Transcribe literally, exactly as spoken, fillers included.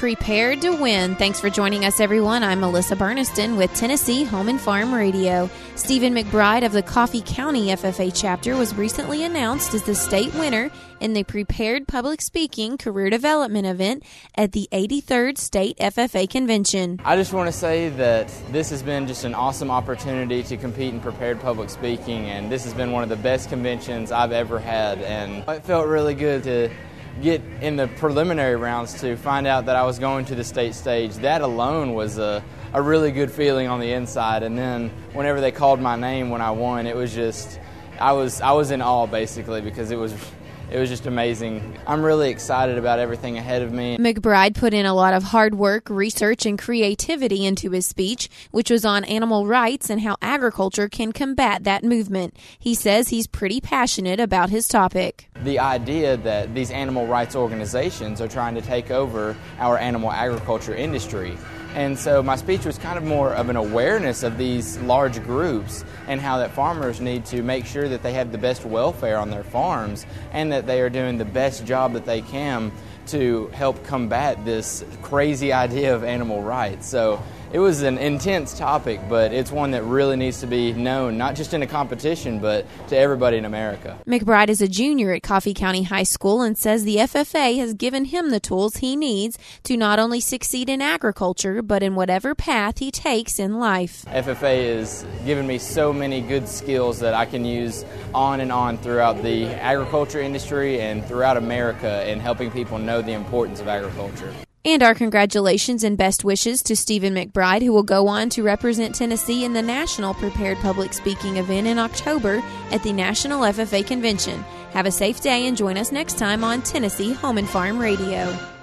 prepared to win. Thanks for joining us, everyone. I'm Melissa Burniston with Tennessee Home and Farm Radio. Stephen McBride of the Coffee County F F A chapter was recently announced as the state winner in the Prepared Public Speaking Career Development event at the eighty-third State F F A Convention. I just want to say that this has been just an awesome opportunity to compete in Prepared Public Speaking, and this has been one of the best conventions I've ever had, and it felt really good to get in the preliminary rounds to find out that I was going to the state stage. That alone was a, a really good feeling on the inside, and then whenever they called my name when I won, it was just, I was I was in awe basically, because it was It was just amazing. I'm really excited about everything ahead of me. McBride put in a lot of hard work, research, and creativity into his speech, which was on animal rights and how agriculture can combat that movement. He says he's pretty passionate about his topic. The idea that these animal rights organizations are trying to take over our animal agriculture industry. And so my speech was kind of more of an awareness of these large groups and how that farmers need to make sure that they have the best welfare on their farms and that they are doing the best job that they can to help combat this crazy idea of animal rights. So it was an intense topic, but it's one that really needs to be known, not just in a competition, but to everybody in America. McBride is a junior at Coffee County High School and says the F F A has given him the tools he needs to not only succeed in agriculture, but in whatever path he takes in life. F F A has given me so many good skills that I can use on and on throughout the agriculture industry and throughout America in helping people know the importance of agriculture. And our congratulations and best wishes to Stephen McBride, who will go on to represent Tennessee in the National Prepared Public Speaking event in October at the National F F A Convention. Have a safe day and join us next time on Tennessee Home and Farm Radio.